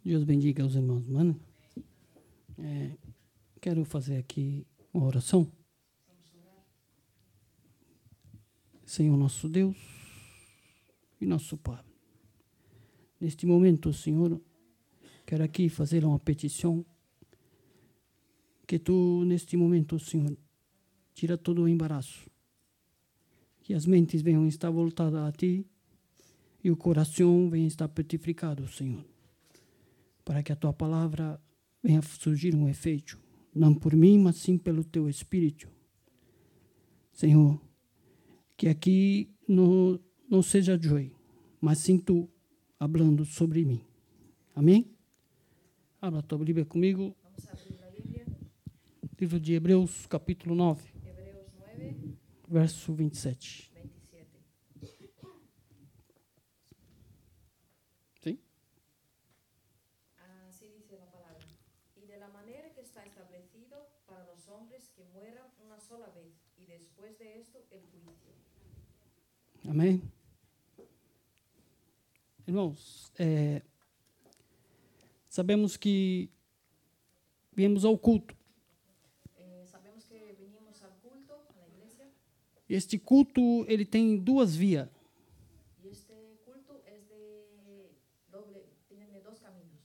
Deus bendiga os irmãos, mano. Quero fazer aqui uma oração. Senhor nosso Deus e nosso Pai, neste momento, Senhor, quero aqui fazer uma petição, que Tu, neste momento, Senhor, tira todo o embaraço, que as mentes venham estar voltadas a Ti e o coração venha estar petrificado, Senhor, para que a Tua palavra venha surgir um efeito, não por mim, mas sim pelo Teu Espírito. Senhor, que aqui não seja Joy, mas sim Tu falando sobre mim. Amém? Abra a tua Bíblia comigo. Vamos a abrir la Biblia. Livro de Hebreus, capítulo 9, Hebreos 9, verso 27. 27. Sim? Así dice la palabra. Y de la manera que está establecido para los hombres que mueran una sola vez, y después de esto el juicio. Amém? Irmãos, sabemos que viemos ao culto. Sabemos que venimos al culto, a la iglesia, E este culto, ele tem duas vias. y este culto es tiene dos caminos,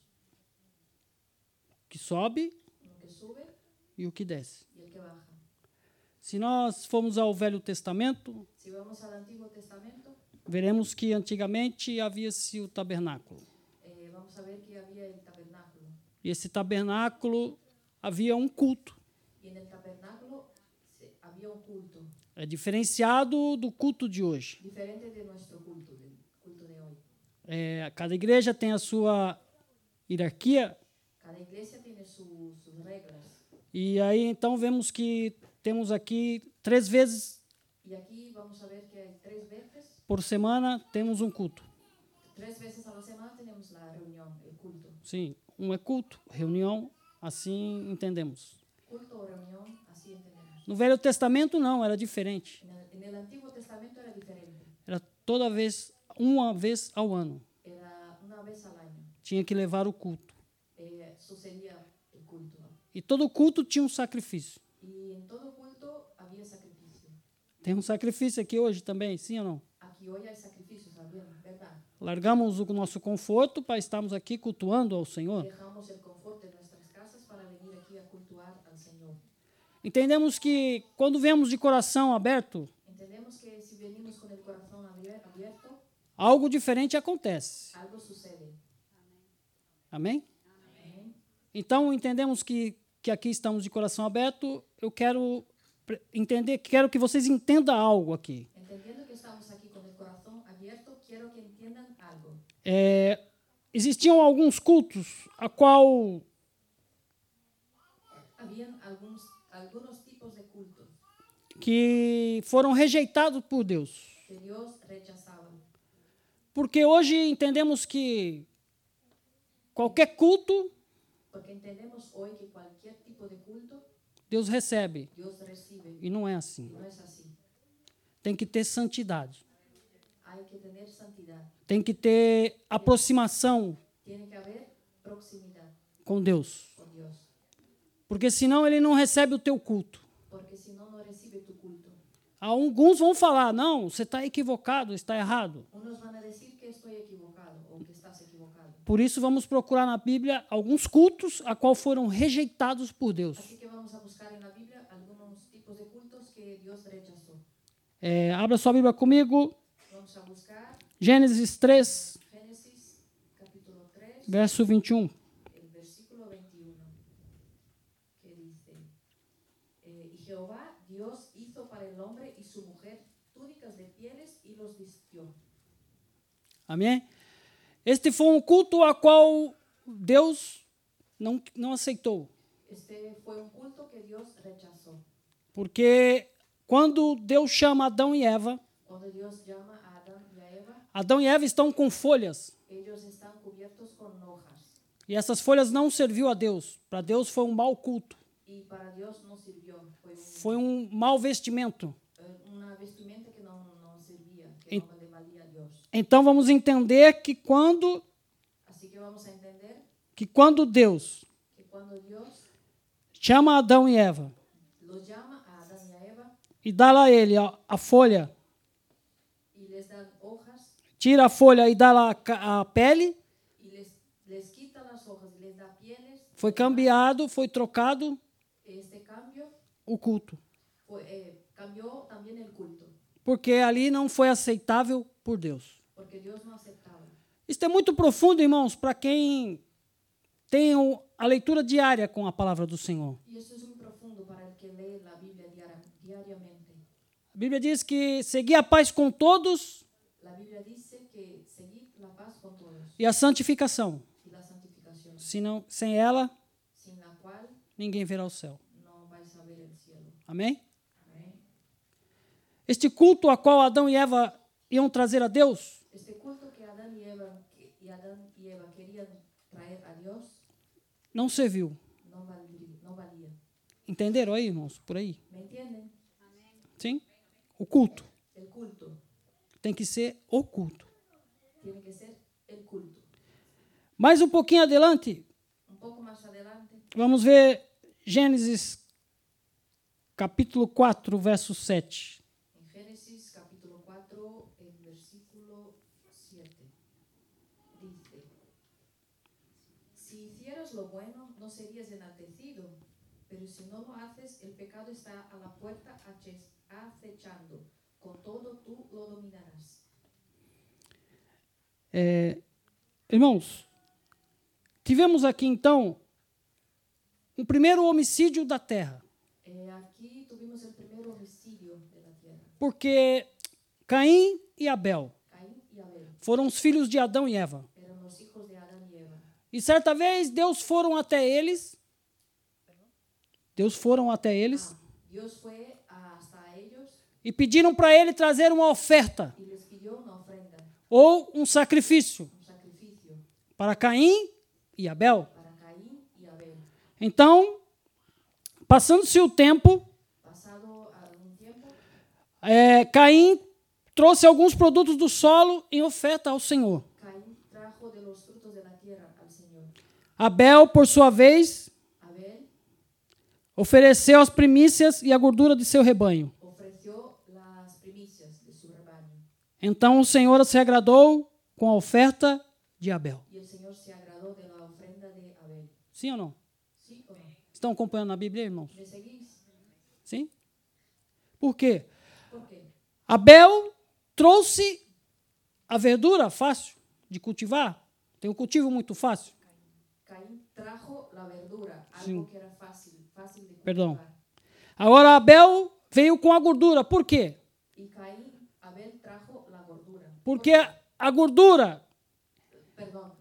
O que sobe uno que sube e o que desce. y el que baja. Se nós formos ao Velho Testamento, Si vamos al Antiguo Testamento, veremos que antigamente havia-se o tabernáculo. vamos a ver que había el tabernáculo. E esse tabernáculo havia um culto. Y en el tabernáculo había un culto, É diferenciado do culto de hoje. diferente de nuestro culto, del culto de hoy. Cada igreja tem a sua hierarquia. Cada iglesia tiene sus reglas. E aí, então, vemos que temos aqui 3 vezes Y aquí vamos a ver que hay 3 veces, por semana temos um culto. 3 veces a la semana tenemos la reunión, el culto. Sim, um é culto, reunião, assim entendemos. Culto o reunión, así entendemos. No Velho Testamento, não, era diferente. En el Antiguo Testamento era diferente. Era toda vez, uma vez ao ano. Era una vez al año. Tinha que levar o culto. Sucedía el culto. E todo culto tinha um sacrifício. Y en todo culto había sacrificio. Tem um sacrifício aqui hoje também, sim ou não? Aquí hoy hay sacrificios también, ¿verdad? Largamos o nosso conforto para estarmos aqui cultuando ao Senhor. Dejamos el confort de nuestras casas para venir aquí a cultuar al Señor. Entendemos que quando vemos de coração aberto, Entendemos que si venimos con el corazón abierto, algo diferente acontece. algo sucede. Amém? Amén. Então, entendemos que aqui estamos de coração aberto. Eu quero que vocês entendam algo aqui. Entendiendo que estamos aquí con el corazón abierto, quiero que entiendan algo. Existiam alguns cultos a qual Habían algunos tipos de cultos que foram rejeitados por Deus. que Dios rechazaba. Porque hoje entendemos que qualquer culto Porque entendemos hoy que cualquier tipo de culto Deus recebe. Dios recibe. E não é assim. Y no es así. Tem que ter santidade. Hay que tener santidad. Tem que ter aproximação Tiene que haber proximidad com Deus. con Dios. Porque senão ele não recebe o teu culto. Porque si no, no recibe tu culto. Alguns vão falar, não, você está equivocado, está errado. Unos van a decir que estoy equivocado o que estás equivocado. Por isso vamos procurar na Bíblia alguns cultos a qual foram rejeitados por Deus. Así que vamos a buscar en la Biblia algunos tipos de cultos que Dios rechazó. Abra sua Bíblia comigo, Vamos a buscar Gênesis 3, Génesis capítulo 3, verso 21. el versículo 21, que dice, y Jehová Dios hizo para el hombre y su mujer túnicas de pieles y los vistió. Amém? Este foi um culto a qual Deus não aceitou. Este fue un culto que Dios rechazó. Porque quando Deus chama Adão e Eva, Cuando Dios llama a Adão e Eva estão com folhas. ellos están cubiertos con hojas. E essas folhas não serviu a Deus. Para Deus foi um mau culto. Y para Dios no sirvió. Foi um mau vestimento. Una vestimenta que no servía, que no le valía a Dios. Então vamos entender que quando Así que vamos a entender que quando Deus que cuando Dios chama Adão e Eva los llama a Adán y a Eva e dá a ele a folha, y les da hojas tira a folha e dá lá a pele, y les quita las hojas y les da pieles, foi cambiado, foi trocado este cambio o culto. cambió también el culto, Porque ali não foi aceitável por Deus. porque Dios no aceptaba. Isso é muito profundo, irmãos, para quem tem a leitura diária com a palavra do Senhor. Y eso es muy profundo para el que lee la Biblia diariamente. A Bíblia diz que seguir a paz com todos La Biblia dice que seguid la paz con todos e a santificação. y la santificación, Senão, sem ela, sin la cual ninguém verá o céu. no vais a ver el cielo. Amém? Amén. Este culto a qual Adão e Eva iam trazer a Deus, Este culto que Adán y Eva querían traer a Dios não serviu. no valía. Entenderam aí, irmãos? Por aí? ¿Me entienden? Sim? O culto El culto tem que ser o culto. tiene que ser el culto. Mais um pouquinho adiante, Un poco más adelante, vamos ver Gênesis capítulo 4, verso 7. en Génesis capítulo 4, en versículo 7, dice: Si hicieras lo bueno, no serías enaltecido, pero si no lo haces, el pecado está a la puerta acechando. Con todo, tú lo dominarás. Irmãos, tivemos aqui então um primeiro homicídio da terra, Aquí tuvimos el primer homicidio de la tierra. porque Caim e Abel Caín y Abel foram os filhos de Adão e Eva. eran los hijos de Adán y Eva. E certa vez Deus foram até eles. Deus foram até eles Dios fue hasta ellos e pediram para ele trazer uma oferta y les pidió una ofrenda, ou um sacrifício un sacrificio para Caim e Abel. para Caín y Abel. Então, passando-se o tempo, Pasado algún tiempo, Caim trouxe alguns produtos do solo em oferta ao Senhor. Caín trajo de los frutos de la tierra al Señor. Abel, por sua vez, Abel ofereceu as primícias e a gordura de seu rebanho. ofreció las primicias de su rebaño. Então o Senhor se agradou com a oferta de Abel. Y el Señor se agradó de la ofrenda de Abel. Sim ou não? ¿Sí o no? Estão acompanhando a Bíblia, irmãos? ¿Me seguís? Sim? Por quê? ¿Por qué? Abel trouxe a verdura fácil de cultivar. Tem um cultivo muito fácil. Caín trajo la verdura, algo Sí. que era fácil de cultivar. Perdão. Agora Abel veio com a gordura. Por quê? Y Abel trajo la gordura. Porque a gordura, Perdón,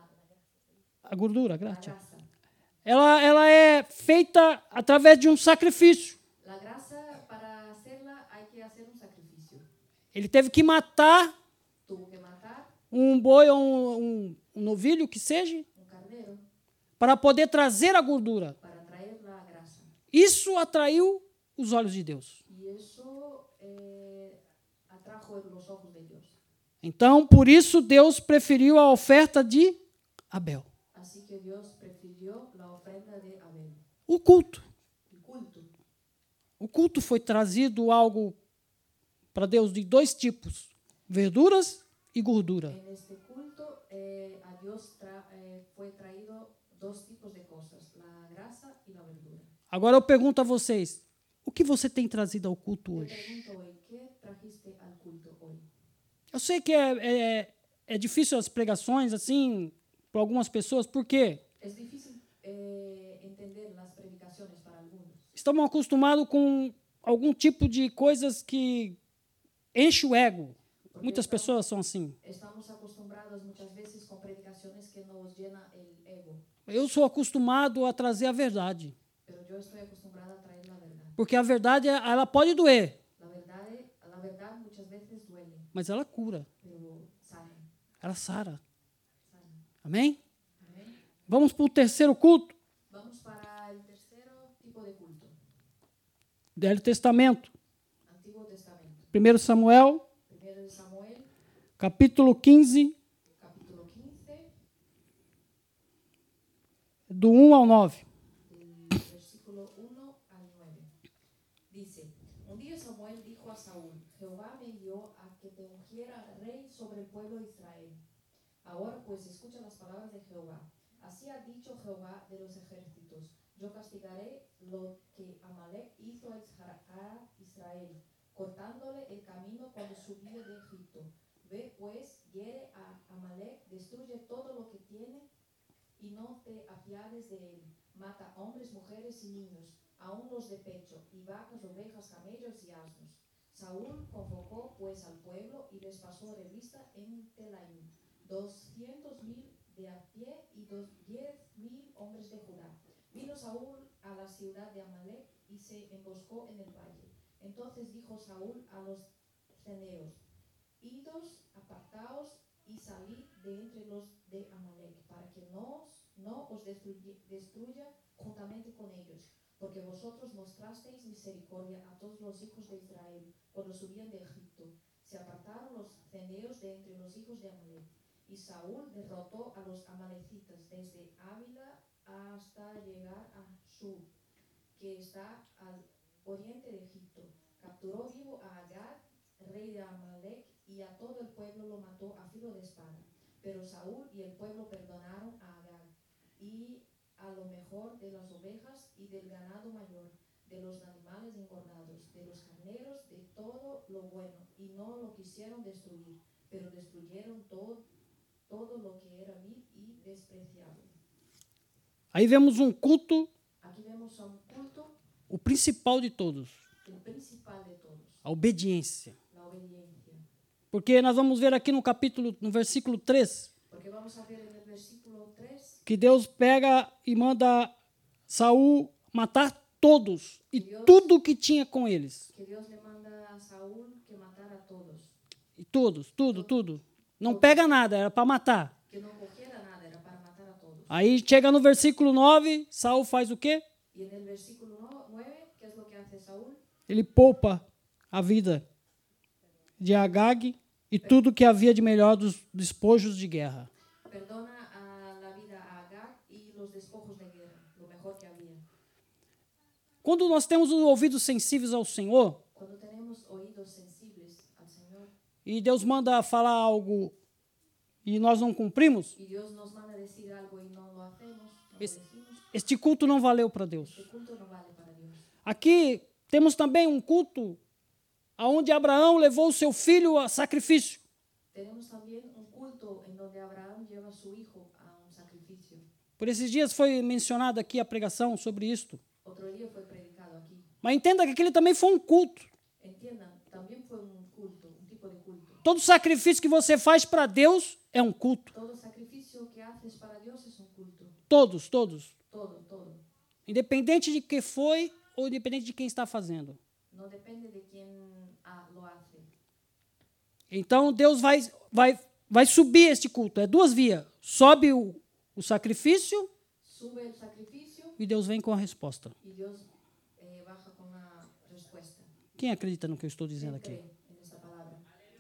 a gordura, la graça, grasa. ela é feita através de um sacrifício. La grasa, para hacerla hay que hacer un sacrificio. Ele teve que matar Tuvo que matar um boi ou um novilho, que seja, un carnero para poder trazer a gordura. para traer la grasa. Isso atraiu os olhos de Deus. Y eso atrajo los ojos de Dios. Então, por isso, Deus preferiu a oferta de Abel. Así que Dios prefirió la ofrenda de Abel. O culto. El culto. O culto foi trazido algo para Deus de dois tipos: verduras e gordura. En este culto a Dios fue traído dos tipos de cosas, la grasa y la verdura. Agora eu pergunto a vocês: o que você tem trazido ao culto Te hoje? pregunto hoy, ¿qué trajiste al culto hoy? Eu sei que é difícil as pregações assim para algumas pessoas, porque Es difícil entender las predicaciones para algunos. estamos acostumados com algum tipo de coisas que enche o ego. Muitas pessoas são assim. Estamos acostumbrados muchas veces con predicaciones que nos llena el ego, Eu sou acostumado a trazer a verdade, pero yo estoy acostumbrada a traer la verdad. porque a verdade ela pode doer, La verdad muchas veces duele, mas ela cura, pero sana. ela sara. sana. Amém? Amén. Vamos para o terceiro culto, Vamos para el tercer tipo de culto, Velho Testamento, Antiguo Testamento. 1 Samuel, Primero de Samuel, capítulo 15, capítulo 15, do 1 ao 9. Del versículo 1 al 9. Dice, un día Samuel dijo a Saúl, Jehová me envió a que te ungiera rey sobre el pueblo de Israel. Ahora pues escucha las palabras de Jehová. Así ha dicho Jehová de los ejércitos, yo castigaré lo que Amalek hizo a Israel, cortándole el camino cuando subía de Egipto. Ve pues, hiere a Amalek, destruye todo lo que tiene y no te apiades de él. Mata hombres, mujeres y niños, aun los de pecho, y vacas, ovejas, camellos y asnos. Saúl convocó pues al pueblo y les pasó revista en Telaim, 200,000 de a pie y 10,000 hombres de Judá. Vino Saúl a la ciudad de Amalek y se emboscó en el valle. Entonces dijo Saúl a los ceneos, idos, apartaos y salid de entre los de Amalek, para que no os destruya juntamente con ellos, porque vosotros mostrasteis misericordia a todos los hijos de Israel cuando subían de Egipto. Se apartaron los ceneos de entre los hijos de Amalek. Y Saúl derrotó a los amalecitas desde Ávila hasta llegar a Shur, que está al oriente de Egipto. Capturó vivo a Agag, rey de Amalek, y a todo el pueblo lo mató a filo de espada. Pero Saúl y el pueblo perdonaron a Agag y a lo mejor de las ovejas y del ganado mayor, de los animales engordados, de los carneros, de todo lo bueno, y no lo quisieron destruir, pero destruyeron todo lo que era vil y despreciable. Aí vemos um culto, Aquí vemos a un culto, o principal de todos, el principal de todos, a obediência. la obediencia. Porque nós vamos ver aqui no versículo 3, Porque vamos a ver en el versículo 3 que Deus pega e manda Saúl matar todos e tudo que tinha com eles. que Dios le manda a Saúl que matara a todos. E todos, tudo. Não pega nada, era para matar. Que no cogiera nada, era para matar a todos. Aí chega no versículo 9, Saúl faz o quê? Y en el versículo 9, ¿qué es lo que hace Saúl? Ele poupa a vida de Agag e tudo que havia de melhor dos despojos de guerra. Perdona a la vida a Agag y los despojos de guerra, lo mejor que había. Quando nós temos os ouvidos sensíveis ao Senhor, Cuando tenemos oídos sensibles al Señor e Deus manda falar algo e nós não cumprimos, y Dios nos manda decir algo y no lo hacemos, no lo decimos, este culto não valeu para Deus. este culto no vale para Dios. Aqui temos também um culto onde Abraão levou o seu filho a sacrifício. Tenemos también un culto en donde Abraham lleva a su hijo a un sacrificio. Por esses dias foi mencionada aqui a pregação sobre isto. Otro día fue predicado aquí. Mas entenda que aquele também foi um culto. Entiendan, también fue un culto, un tipo de culto. Todo sacrifício que você faz para Deus é um culto. Todo sacrificio que haces para Dios es un culto. Todos. Todo. Independente de que foi ou independente de quem está fazendo. No depende de quién lo hace. Então Deus vai subir este culto. É duas vias. Sobe o sacrifício Sube el sacrificio e Deus vem com a resposta. y Dios baja con la respuesta. Quem acredita no que eu estou dizendo ¿Quién aqui? cree en esta palabra?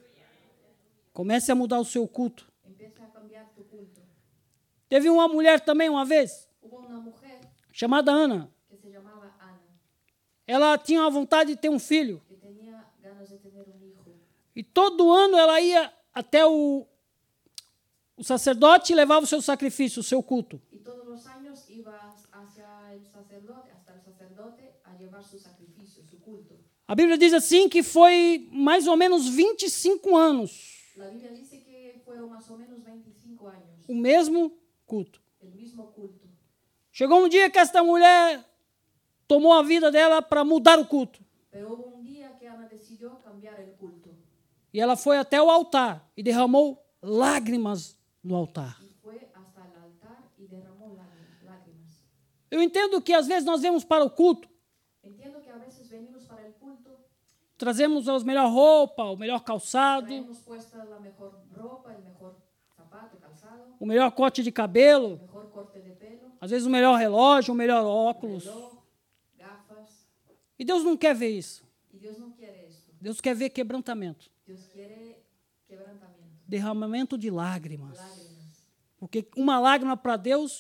Comece a mudar o seu culto. Empieza a cambiar tu culto. Teve uma mulher também uma vez, Hubo una mujer chamada Ana. que se llamaba Ana, Ela tinha a vontade de ter um filho. que tenía ganas de tener un hijo. E todo ano ela ia até o sacerdote e levava o seu sacrifício, o seu culto. Y todos los años iba hacia el sacerdote, hasta el sacerdote, a llevar su sacrificio, su culto. A Bíblia diz assim que foi mais ou menos 25 anos La Biblia dice que fueron más o menos 25 años, o mesmo culto. el mismo culto. Chegou um dia que esta mulher tomou a vida dela para mudar o culto. Pero hubo un día que Ana decidió cambiar el culto. E ela foi até o altar e derramou lágrimas no altar. Y fue hasta el altar y derramó lágrimas. Eu entendo que às vezes nós vemos para o culto, Entiendo que a veces venimos para el culto, trazemos a melhor roupa, o melhor calçado, traemos puesta la mejor ropa, el mejor zapato, calzado, o melhor corte de cabelo, el mejor corte de pelo, às vezes o melhor relógio, o melhor óculos. reloj, gafas. E Deus não quer ver isso. Y Dios no quiere esto. Deus quer ver quebrantamento, Dios quiere quebrantamiento, derramamento de lágrimas. lágrimas. Porque uma lágrima para Deus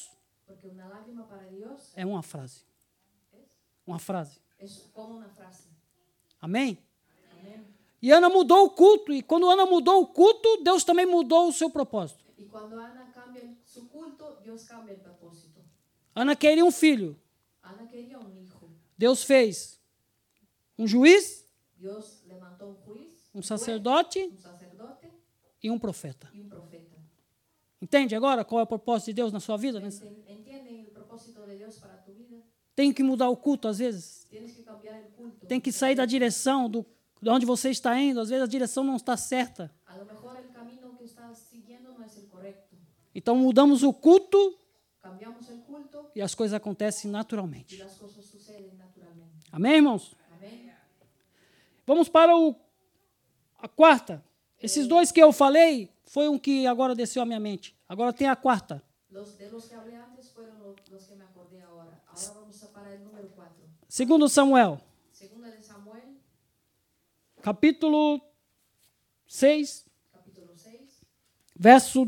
Porque una lágrima para Dios é uma frase. Uma frase. es como una frase. Amém? Amén. E Ana mudou o culto. E quando Ana mudou o culto, Deus também mudou o seu propósito. Y cuando Ana cambia su culto, Dios cambia el propósito. Ana queria um filho. Ana quería un hijo. Deus fez um juiz, Dios levantó un juez, um sacerdote un sacerdote e um profeta. y un profeta. Entende agora qual é o propósito de Deus na sua vida? ¿Entienden el propósito de Dios para tu vida? Tem que mudar o culto às vezes. Tienes que cambiar el culto. Tem que sair da direção de onde você está indo. Às vezes a direção não está certa. A lo mejor el camino que estás siguiendo no es el correcto. Então mudamos o culto Cambiamos el culto e as coisas acontecem y naturalmente. las cosas suceden naturalmente. Amém, irmãos? Amén. Vamos para a quarta. Esses dois que eu falei foi um que agora desceu à minha mente. Agora tem a quarta. Los que hablé antes fueron los que me acordé ahora. Ahora vamos a para el número 4. Segundo Samuel, Segunda de Samuel, capítulo 6, capítulo 6, verso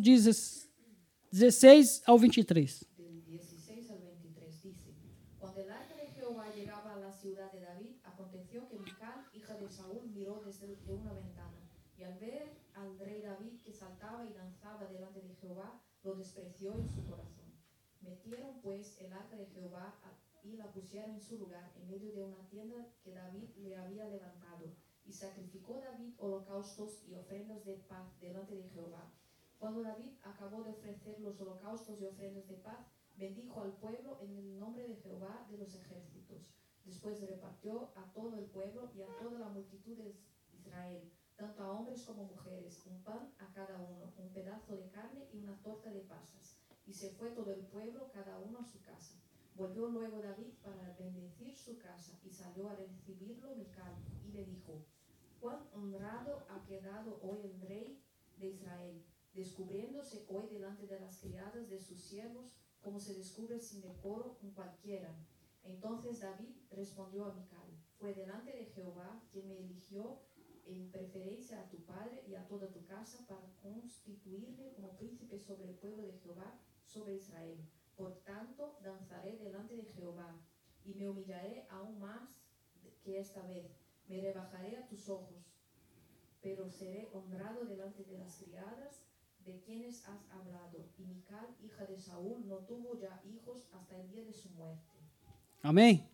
16 ao 23. del 16 al 23, dice: Cuando el arca de Jehová llegaba a la ciudad de David, aconteció que Mical, hija de Saúl, miró desde una ventana, y al ver al rey David que saltaba y danzaba delante de Jehová, lo despreció en su corazón. Metieron pues el arca de Jehová y la pusieron en su lugar, en medio de una tienda que David le había levantado, y sacrificó David holocaustos y ofrendas de paz delante de Jehová. Cuando David acabó de ofrecer los holocaustos y ofrendas de paz, bendijo al pueblo en el nombre de Jehová de los ejércitos. Después repartió a todo el pueblo y a toda la multitud de Israel, tanto a hombres como mujeres, un pan a cada uno, un pedazo de carne y una torta de pasas. Y se fue todo el pueblo, cada uno a su casa. Volvió luego David para bendecir su casa, y salió a recibirlo Mical, y le dijo: Cuán honrado ha quedado hoy el rey de Israel, descubriéndose hoy delante de las criadas de sus siervos, como se descubre sin decoro con cualquiera. Entonces David respondió a Mical: Fue delante de Jehová quien me eligió en preferencia a tu padre y a toda tu casa para constituirme como príncipe sobre el pueblo de Jehová, sobre Israel. Por tanto, danzaré delante de Jehová y me humillaré aún más que esta vez. Me rebajaré a tus ojos, pero seré honrado delante de las criadas de quienes has hablado. Y Mical, hija de Saúl, no tuvo ya hijos hasta el día de su muerte. Amém?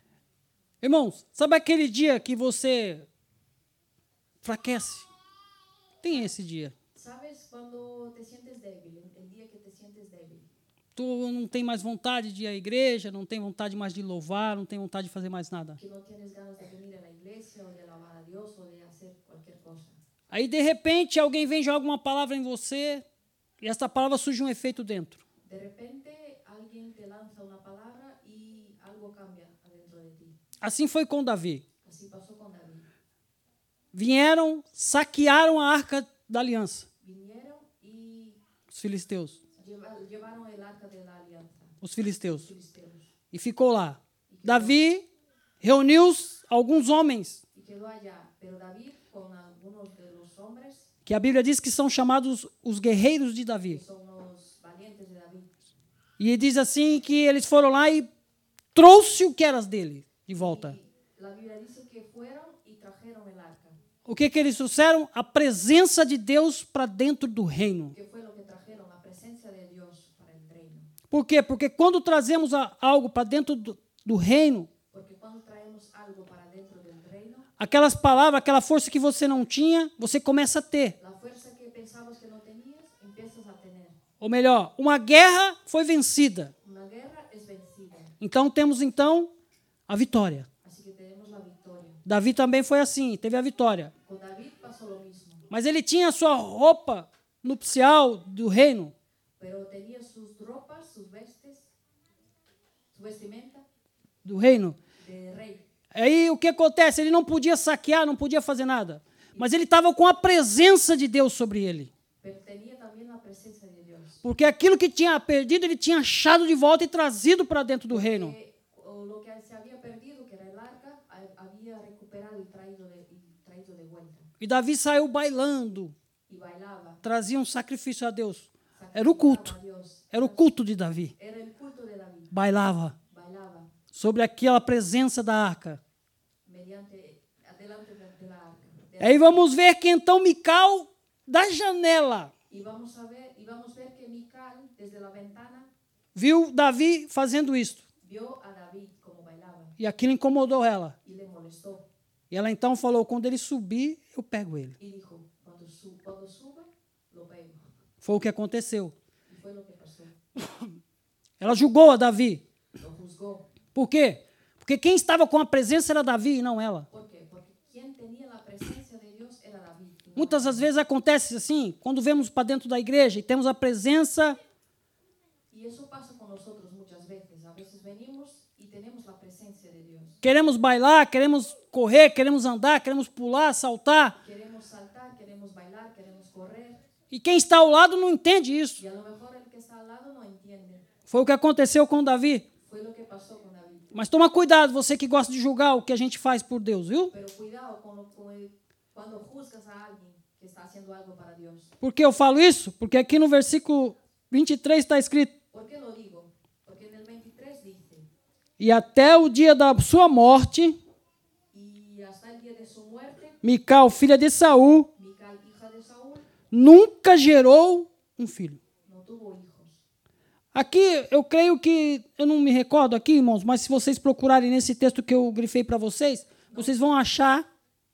Irmãos, sabe aquele dia que você fraquece? Tem esse dia. ¿Sabes cuando te sientes débil? El día que te sientes débil. Tu não tem mais vontade de ir à igreja, não tem vontade mais de louvar, não tem vontade de fazer mais nada. Que no tienes ganas de venir a la iglesia o de alabar a Dios o de hacer cualquier cosa. Aí, de repente, alguém vem e joga uma palavra em você e essa palavra surge um efeito dentro. De repente alguien te lanza una palabra y algo cambia adentro de ti. Assim foi com Davi. Así pasó con David. Vieram, saquearam a arca da aliança, Vinieron y os filisteus. llevaron el arca de la alianza, Os los filisteus. filisteos. E ficou lá. Davi reuniu alguns homens, Y quedó allá. Pero David, con algunos de los hombres, que a Bíblia diz que são chamados os guerreiros de Davi. que son los valientes de David, E diz assim que eles foram lá e trouxe o que era dele de volta. y la Biblia dice que fueron y trajeron el arca. O que eles trouxeram? A presença de Deus para dentro do reino. ¿Qué fue lo que trajeron? La presencia de Dios para el reino. Por quê? Porque quando trazemos algo para dentro do reino, Porque cuando traemos algo para dentro del reino, aquelas palavras, aquela força que você não tinha, você começa a ter. la fuerza que pensabas que no tenías, empiezas a tener. Ou melhor, uma guerra foi vencida. Una guerra es vencida. Então temos a vitória. Así que tenemos la victoria. Davi também foi assim, teve a vitória. Con David pasó lo mismo. Mas ele tinha a sua roupa nupcial do reino. Pero tenía sus ropas, sus vestes, su vestimenta Do reino. de rey. Aí o que acontece? Ele não podia saquear, não podia fazer nada. Mas ele estava com a presença de Deus sobre ele. Pero tenía también la presencia de Dios. Porque aquilo que tinha perdido, ele tinha achado de volta e trazido para dentro do reino. Lo que se había perdido, que era el arca, había recuperado y traído de vuelta. E Davi saiu bailando, Y bailaba. trazia um sacrifício a Deus. Era o culto. Sacrificaba a Dios. Era o culto de Davi. Era el culto bailava bailaba sobre aquela presença da arca. mediante, delante de la arca. Aí vamos ver que então Mical, da janela, Y vamos ver que Mical, desde la ventana, viu Davi fazendo isto. vio a David como bailaba E aquilo incomodou ela. y le molestó. E ela então falou, quando ele subir, eu pego ele. Y dijo, cuando suba, lo pego. Foi o que aconteceu. Y fue lo que pasó. Ela julgou a Davi. Lo juzgó. Por quê? Porque quem estava com a presença era Davi e não ela. ¿Por qué? Porque quien tenía la presencia de Dios era David. y no Muitas das vezes acontece assim, quando vemos para dentro da igreja e temos a presença, Y eso pasa con nosotros muchas veces. A veces venimos y tenemos la presencia de Dios. queremos bailar, queremos correr, queremos andar, queremos pular, saltar. Queremos saltar, queremos bailar, queremos correr. E quem está ao lado não entende isso. Y a lo mejor el que está al lado no entiende. Foi o que aconteceu com Davi. Fue lo que pasó con David. Mas toma cuidado, você que gosta de julgar o que a gente faz por Deus, viu? Pero cuidado cuando juzgas a alguien que está haciendo algo para Dios. Por que eu falo isso? Porque aqui no versículo 23 está escrito: ¿Por qué lo digo? Porque en el 23 dice, e até o dia da sua morte, y hasta el día de su muerte, Mical, filha de Saul, Mical, hija de Saúl, nunca gerou um filho. no tuvo hijos. Aqui, eu creio que, eu não me recordo aqui, irmãos, mas se vocês procurarem nesse texto que eu grifei para vocês, vocês vão achar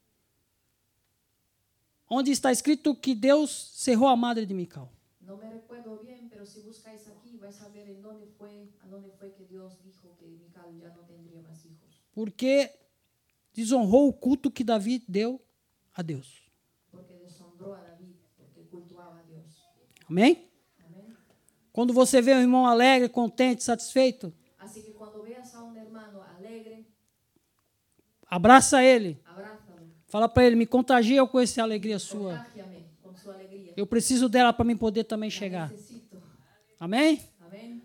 onde está escrito que Deus cerrou a madre de Mical. No me recuerdo bien, pero si buscáis aquí vais a ver a dónde fue que Dios dijo que Mical ya no tendría más hijos. Porque desonrou o culto que Davi deu a Deus. Porque deshonró a David, porque cultuaba a Dios. Amém? Amén. Quando você vê um irmão alegre, contente, satisfeito, Así que cuando veas a un hermano alegre, abraça ele. abrázalo, Fala para ele, me contagia com essa alegria sua. contágiame con su alegría. Eu preciso dela para mim poder também La chegar. necesito. Amém? Amén.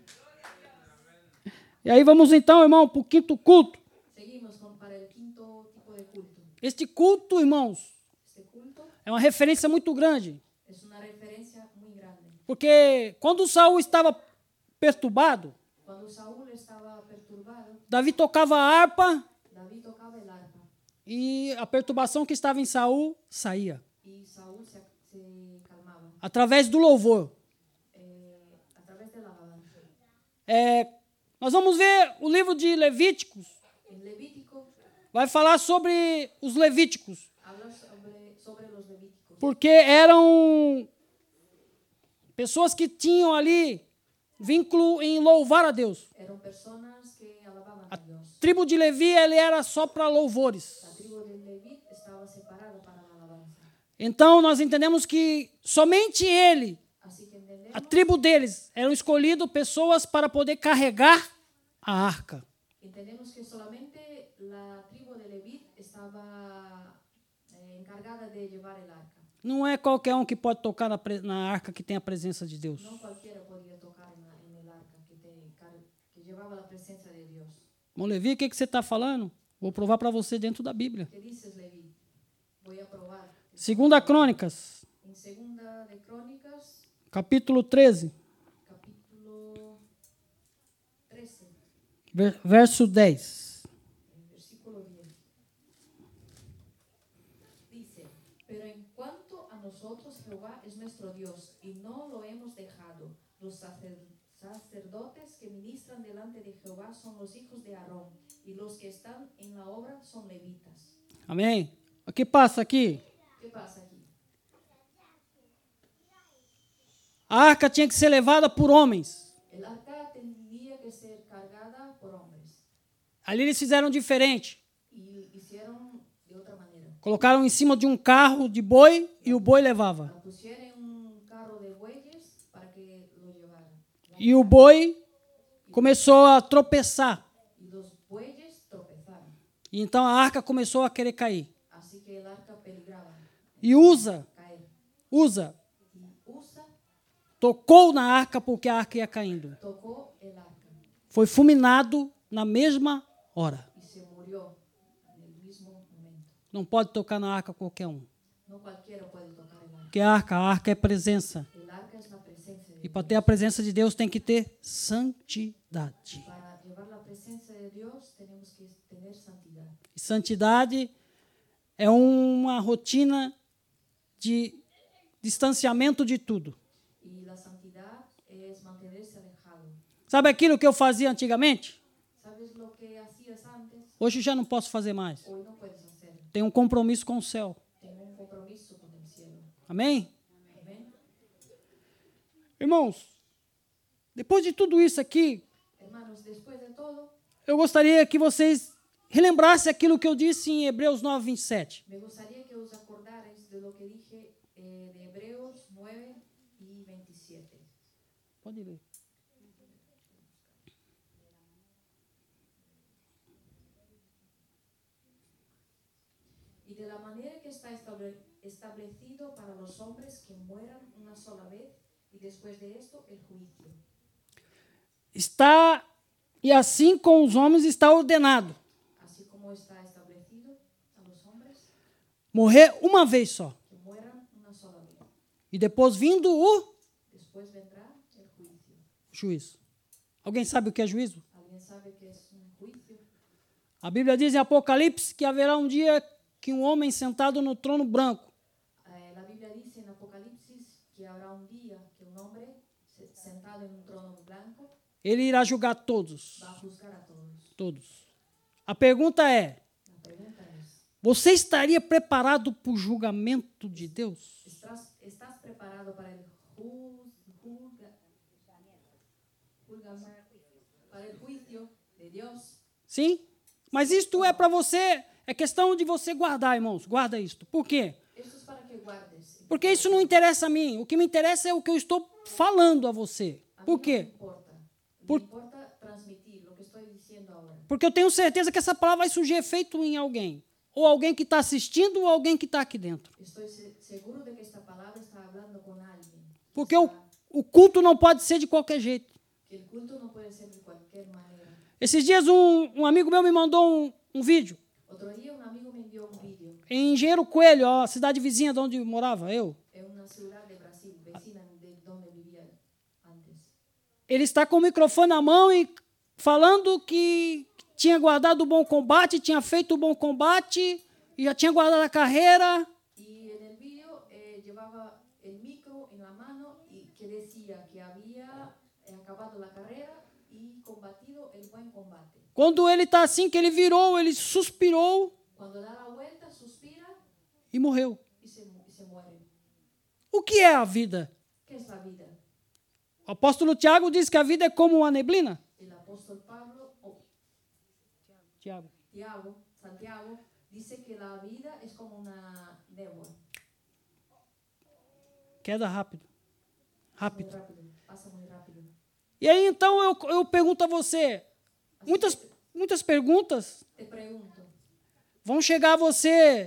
E aí vamos então, irmão, para o quinto culto. Seguimos para el quinto tipo de culto. Este culto, irmãos, Este culto é uma referência muito grande. es una referencia muy grande. Porque quando Saul estava perturbado, Cuando Saúl estaba perturbado, Davi tocava a harpa David tocaba el arpa e a perturbação que estava em Saul saía. y Saúl se calmaba Através do louvor. a través de la alabanza. Nós vamos ver o livro de Levíticos. En Levítico Vai falar sobre os levíticos. habla sobre los levíticos, Porque eram pessoas que tinham ali vínculo em louvar a Deus. eran personas que alababan a Dios. A tribo de Levi ele era só para louvores. La tribu de Leví estaba separada para la alabanza. Então nós entendemos que somente ele, Así que entendemos a tribo deles, eram escolhidos pessoas para poder carregar a arca. Entendemos que solamente la tribu de Leví estaba encargada de llevar el arca. Não é qualquer um que pode tocar na arca que tem a presença de Deus. No cualquiera podía tocar en el arca que llevaba la presencia de Dios. Irmão Levi, o que você está falando? Vou provar para você dentro da Bíblia. ¿Qué dices, Leví? Voy a probar. Segunda Crônicas, En Segunda de Crónicas, capítulo 13, capítulo 13, verso 10. versículo 10. Dice, pero en cuanto a nosotros Jehová es nuestro Dios y no lo hemos dejado. Los sacerdotes que ministran delante de Jehová son los hijos de Aarón y los que están en la obra son levitas. Amém? O que passa aqui? ¿Qué pasa aquí? A arca tinha que ser levada por homens. El arca tendría que ser cargada por hombres Ali eles fizeram diferente. y hicieron de otra manera. Colocaram em cima de um carro de boi e o boi levava. La pusieron en un carro de bueyes para que lo llevaran. E o boi começou a tropeçar. Y los bueyes tropezaron. E então a arca começou a querer cair. Así que el arca peligraba E Uza caer. Usa Y Usa tocou na arca porque a arca ia caindo. tocó el arca Foi fulminado na mesma hora. y se murió en el mismo momento. Não pode tocar na arca qualquer um. No cualquiera puede tocar el arca. Porque a arca é presença. El arca es la presencia de E para ter a presença de Deus tem que ter santidade. Para llevar la presencia de Dios tenemos que tener santidad. E santidade é uma rotina de distanciamento de tudo. Y la santidad es mantenerse alejado. Sabe aquilo que eu fazia antigamente? ¿Sabes lo que hacías antes? Hoje já não posso fazer mais. Hoy no puedes hacer. Tenho um compromisso com o céu. Tengo un compromiso con el cielo. Amém? Amén. Irmãos, depois de tudo isso aqui, Hermanos, después de todo, eu gostaria que vocês relembrassem aquilo que eu disse em Hebreus 9, 27. me gustaría que os acordarais de lo que dije de Hebreos 9 y 27. Pode ler. Y de la manera que está establecido para los hombres que mueran una sola vez y después de esto el juicio. Está, e assim com os homens está ordenado. Así como está establecido a los hombres Morrer uma vez só. que mueran una sola vez. E depois vindo o Después vendrá el juicio. juízo. Alguém sabe o que é juízo? ¿Alguien sabe qué es un juicio? A Bíblia diz em Apocalipse que haverá um dia que um homem sentado no trono branco La Biblia dice en Apocalipsis que habrá un día que un hombre sentado en un trono blanco ele irá julgar todos. va a juzgar a todos. Todos. A pergunta é: La pregunta es, você estaria preparado para o julgamento de Deus? ¿estás preparado para el para el juicio de Dios? Sim? Mas isto é para você, é questão de você guardar, irmãos. Guarda isto. Por quê? Esto es para que guardes. Porque isso não interessa a mim. O que me interessa é o que eu estou falando a você. A Por mí quê? no me importa. Por- Me importa transmitir lo que estoy diciendo ahora. Porque eu tenho certeza que essa palavra vai surgir efeito em alguém. Ou alguém que está assistindo ou alguém que está aqui dentro. Estoy seguro de que esta palabra está hablando con alguien. Porque o culto não pode ser de qualquer jeito. Que el culto no puede ser de cualquier manera. Esses dias um amigo meu me mandou um vídeo Otro día un amigo me envió un vídeo em Engenheiro Coelho, a cidade vizinha de onde morava eu. en una ciudad de Brasil, vecina de donde vivía antes. Ele está com o microfone na mão e falando que tinha guardado o bom combate, tinha feito o bom combate e já tinha guardado a carreira. Y en el vídeo llevaba el micro en la mano y que decía que había acabado la carrera y combatido el buen combate. Quando ele está assim, que ele virou, ele suspirou Cuando da la vuelta, suspira e morreu. y se muere. O que é a vida? ¿Qué es la vida? O apóstolo Tiago diz que a vida é como uma neblina. El apóstol Pablo, o Santiago, dice que la vida es como una nébula. Queda rápido. Muy Rápido. rápido, pasa muy rápido. E aí, então, eu pergunto a você, muitas perguntas Te pregunto, vão chegar a você.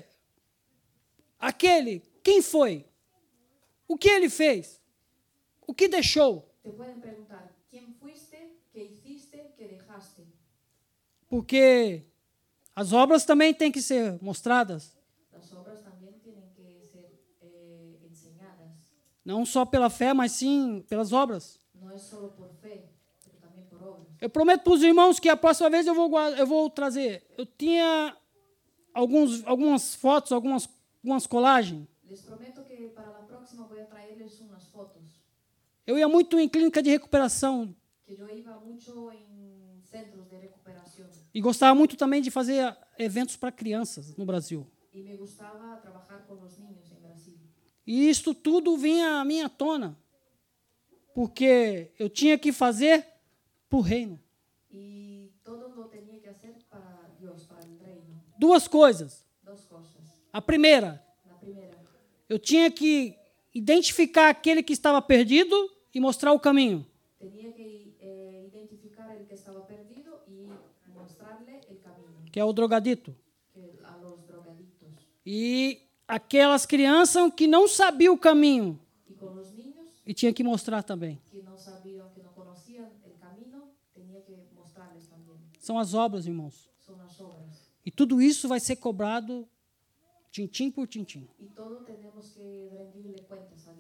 Quem foi? O que ele fez? O que deixou? te pueden preguntar, ¿quién fuiste? ¿Qué hiciste? ¿Qué dejaste? Porque as obras também têm que ser mostradas, Las obras también tienen que ser enseñadas. não só pela fé, mas sim pelas obras. No es solo por fe, pero también por obras. Eu prometo para os irmãos que a próxima vez eu vou trazer. Eu tinha algumas fotos, algumas colagens. Les prometo que para la próxima voy a traerles unas fotos. Eu ia muito em clínica de recuperação Que yo iba mucho en centros de recuperación e gostava muito também de fazer eventos para crianças no Brasil. y me gustaba trabajar con los niños en Brasil. E isto tudo vinha à minha tona, porque eu tinha que fazer para o reino. Y todo lo tenía que hacer para Dios, para el reino. Duas coisas. Dos cosas. A primeira, La primera, eu tinha que identificar aquele que estaba perdido e mostrar o caminho. tenía que identificar el que estaba perdido y mostrarle el camino, Que é o drogadito. que a los drogadictos. E aquelas crianças que não sabiam o caminho Y con los niños e tinha que mostrar também. que no sabían, que no conocían el camino, tenía que mostrarles también. São as obras, irmãos. Son las obras. E tudo isso vai ser cobrado tintim por tintim. Y todo tenemos que rendirle cuentas a Dios.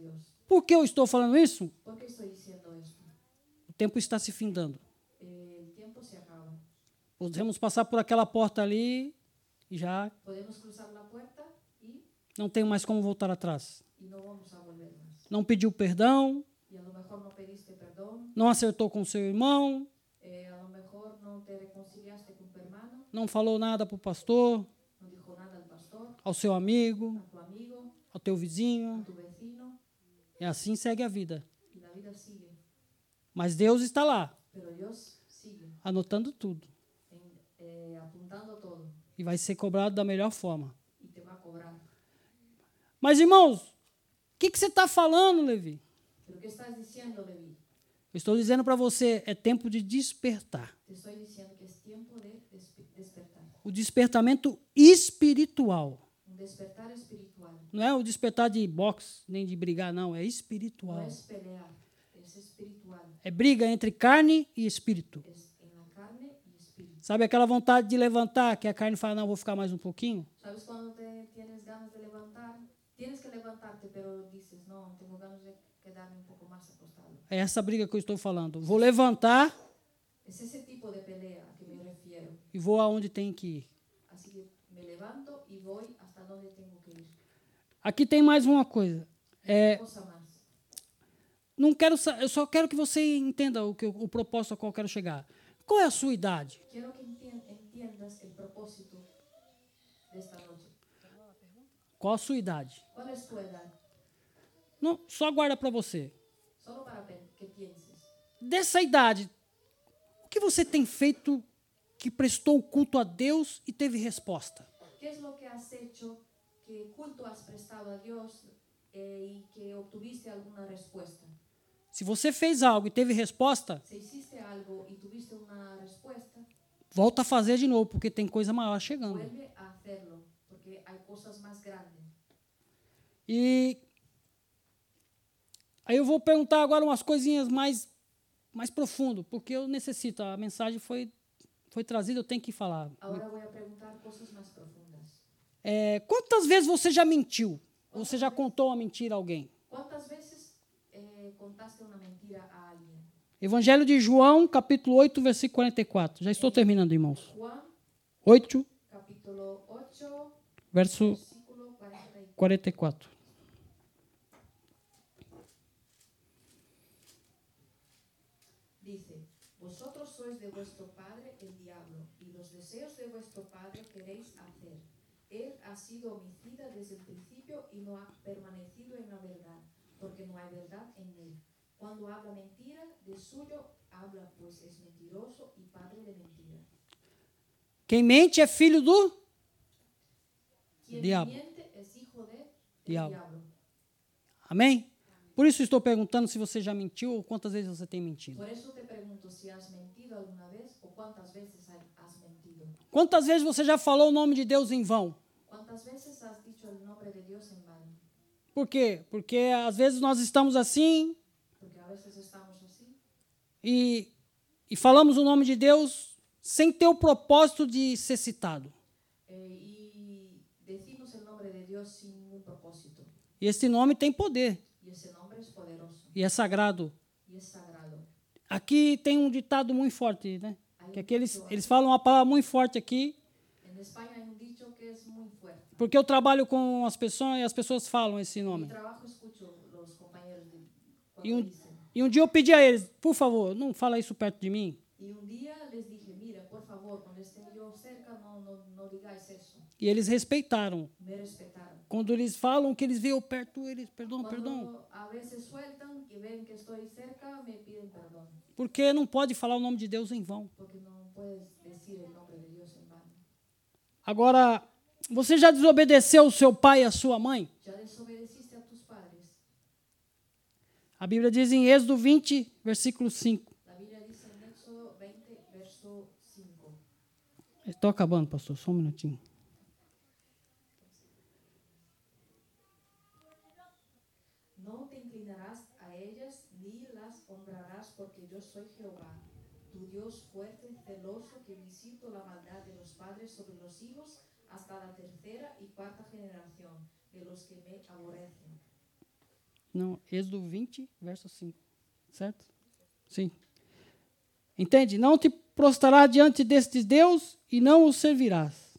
Por que eu estou falando isso? ¿Por qué estoy diciendo esto? O tempo está se findando. El tiempo se acaba. Podemos passar por aquela porta ali e já Podemos cruzar la puerta y não tem mais como voltar atrás. no vamos a volver más. Não pediu perdão, Y a lo mejor no pediste perdón, não acertou com seu irmão, a lo mejor no te reconciliaste con tu hermano, não falou nada para o pastor, no dijo nada al pastor, ao seu amigo, a tu amigo, ao teu vizinho. a tu vecino, E assim segue a vida. y la vida sigue. Mas Deus está lá, Pero Dios sigue anotando tudo. Apuntando todo E vai ser cobrado da melhor forma. y te va a cobrar. Mas, irmãos, o que você está falando, Levi? ¿Pero qué estás diciendo, Levi? Eu estou dizendo para você, é tempo de despertar. Te estoy diciendo que es tiempo de despertar. O despertamento espiritual. Un despertar espiritual. Não é o despertar de boxe, nem de brigar, não. É No espiritual. es pelear, es espiritual. É briga entre carne e espírito. Es en la carne y espíritu. Sabe aquela vontade de levantar, que a carne fala, não, vou ficar mais um pouquinho? ¿Sabes cuando tienes ganas de levantar? Tienes que levantarte, pero dices, no, tengo ganas de quedarme un poco más acostado. É essa briga que eu estou falando. Vou levantar Es ese tipo de pelea a que me refiero. e vou aonde tem que ir. Así que me levanto y voy hasta donde tengo que ir. Aqui tem mais uma coisa. Cosa más. Não quero, eu só quero que você entenda o propósito ao qual eu quero chegar. Qual é a sua idade? Quiero que entiendas el propósito de esta noche. Qual a sua idade? ¿Cuál es tu edad? Não, só guarda para você. Solo para que pienses. Dessa idade, o que você tem feito que prestou culto a Deus e teve resposta? ¿Qué es lo que has hecho, qué culto has prestado a Dios y que obtuviste alguna respuesta? Se você fez algo e teve resposta, Si hiciste algo y tuviste una respuesta, volta a fazer de novo, porque tem coisa maior chegando. vuelve a hacerlo, porque hay cosas más grandes. E aí eu vou perguntar agora umas coisinhas mais profundo, porque eu necessito, a mensagem foi trazida, eu tenho que falar. Ahora voy a preguntar cosas más profundas. Quantas vezes você já mentiu? Ou você já contou uma mentira a alguém? ¿Cuántas veces contaste una mentira a alguien? Evangelho de João, capítulo 8, versículo 44. Já estou terminando, irmãos. Juan, 8, capítulo 8, verso versículo 44. 44. Dice, vosotros sois de vuestro padre el diablo, y los deseos de vuestro padre queréis hacer. Él ha sido homicida desde el principio y no ha permanecido en la verdad, porque no hay verdad en él. Cuando habla mentira, de suyo habla, pues es mentiroso y padre de mentira. Quem mente é filho do Quien diablo. miente es hijo del Diablo. diablo. Amém? Por isso estou perguntando se você já mentiu ou quantas vezes você tem mentido. Por eso te pregunto si has mentido alguna vez o cuántas veces has mentido. Quantas vezes você já falou o nome de Deus em vão? ¿Cuántas veces has dicho el nombre de Dios en vano? Por quê? Porque às vezes nós estamos assim Porque a veces estamos así e falamos o nome de Deus sem ter o propósito de ser citado. y decimos el nombre de Dios sin ningún propósito. E esse nome tem poder Y ese nombre es poderoso e é sagrado. y es sagrado. Aqui tem um ditado muito forte, né? Hay Que un aqui eles dicho- falam uma palavra muito forte aqui, en España hay un dicho que es muy fuerte. porque eu trabalho com as pessoas e as pessoas falam esse En mi nome. trabajo escucho los compañeros Y cuando un- dicen. E um dia eu pedi a eles, por favor, não fala isso perto de mim. Y un día les dije, mira, por favor, cuando esté yo cerca, no digáis eso. E eles respeitaram. Me respetaron. Quando eles falam que eles veem eu perto, eles, perdão. Cuando a veces sueltan y ven que estoy cerca, me piden perdón. Porque não pode falar o nome de Deus em vão. Porque no puedes decir el nombre de Dios en vano. Agora, você já desobedeceu o seu pai e a sua mãe? Ya desobedeciste a tus padres. A Bíblia diz em Êxodo 20, versículo 5. La Biblia dice en Éxodo 20, verso 5. Estou acabando, pastor, só um minutinho. No te inclinarás a ellas ni las honrarás, porque yo soy Jehová, tu Dios fuerte, celoso, que visito la maldad de los padres sobre los hijos hasta la tercera y cuarta generación de los que me aborrecen. Não, Êxodo 20, verso 5. Certo? Sim. Entende? Não te prostrarás diante destes Deus e não os servirás.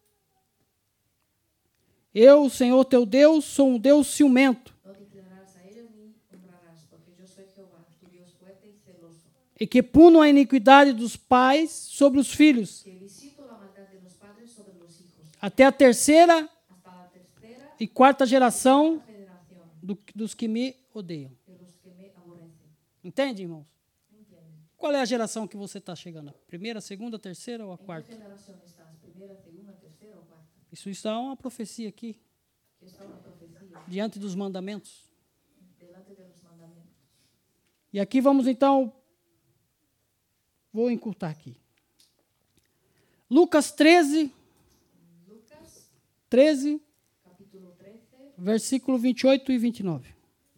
Eu, o Senhor teu Deus, sou um Deus ciumento. No te inclinarás a ellos ni honrarás, porque yo soy Jehová, tu Dios fuerte y celoso, E que puno a iniquidade dos pais sobre os filhos, que visito la maldad de los padres sobre los hijos, até a terceira hasta la tercera e quarta geração generación dos que me odeiam. de los que me aborrecen. Entende, irmãos? ¿Entienden? Qual é a geração que você está chegando? A primeira, a segunda, a terceira ou a ¿En qué quarta? generación estás? ¿Primera, segunda, tercera o cuarta? Isso está uma profecia aqui, Que está una profecía diante dos mandamentos. delante de los mandamientos. E aqui vamos então, vou encurtar aqui. Lucas 13, Lucas, 13, capítulo 13, versículo 28 e 29.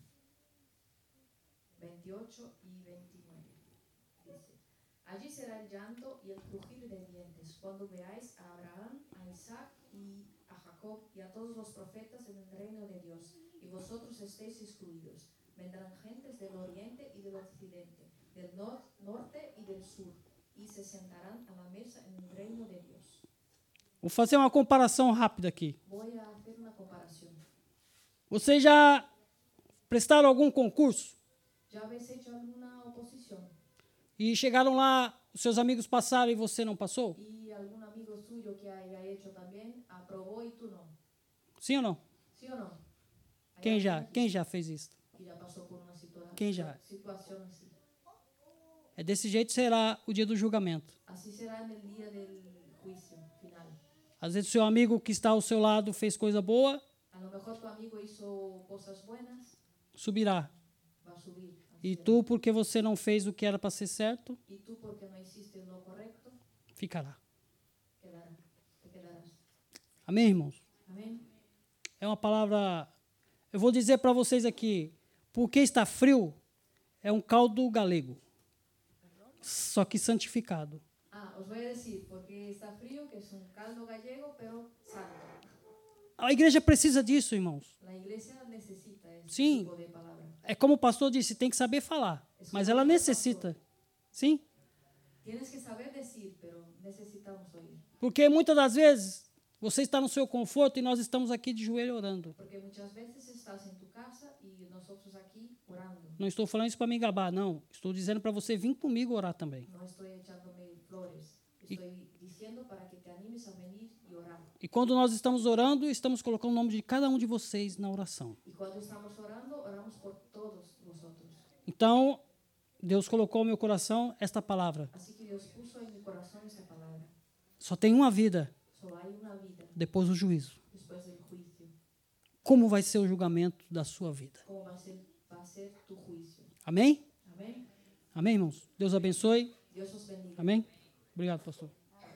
28 y 29. Dice, allí será el llanto y el crujir de dientes cuando veáis a Abraham, a Isaac y a Jacob y a todos los profetas en el reino de Dios, y vosotros estéis excluidos. Vendrán gentes del oriente y del occidente, del norte y del sur, y se sentarán a la mesa en el reino de Dios. Vou fazer uma comparação rápida aqui. Voy a hacer una comparación. Vocês já prestaram algum concurso ¿Ya habéis hecho alguna oposición? e chegaram lá, os seus amigos passaram e você não passou? ¿Y algún amigo suyo que haya hecho también aprobó y tú no? Sim ou não? ¿Sí o no? ¿Hay Quem já, alguien quem já fez isso? que ya pasó por una ¿Quién ya? situación así? É desse jeito será o dia do julgamento. Así será en el día del juicio final. Às vezes o seu amigo que está ao seu lado fez coisa boa, A lo mejor tu amigo hizo cosas buenas, subirá. va a subir. al E cielo. tu, porque você não fez o que era para ser certo, Y tú, porque no hiciste lo correcto, ficará. te quedarás. Amém, irmãos? Amén. É uma palavra... Eu vou dizer para vocês aqui, porque está frio, é um caldo galego, só que santificado. Os voy a decir, porque está frío, que es un caldo gallego, pero santo. A igreja precisa disso, irmãos. La iglesia necesita ese Sim. tipo de palabra. É como o pastor disse, tem que saber falar, mas ela necessita. Sim? Tienes que saber decir, pero necesitamos oír. Porque muitas das vezes você está no seu conforto e nós estamos aqui de joelho orando. Porque muchas veces estás en tu casa y nosotros aquí orando. Não estou falando isso para me gabar, não. Estou dizendo para você vir comigo orar também. No estoy echándome flores. Estoy diciendo para que te animes a venir y orar. E quando nós estamos orando, estamos colocando o nome de cada um de vocês na oração. Y cuando estamos orando, oramos por todos vosotros. Então, Deus colocou no meu coração esta palavra. Así que Dios puso en mi corazón esta palabra. Só tem uma vida Solo hay una vida depois do juízo. después del juicio. Como vai ser o julgamento da sua vida? ¿Cómo va a ser tu juicio? Amém? Amén. Amém, irmãos? Deus abençoe. Dios os bendiga. Amém? Obrigado, pastor.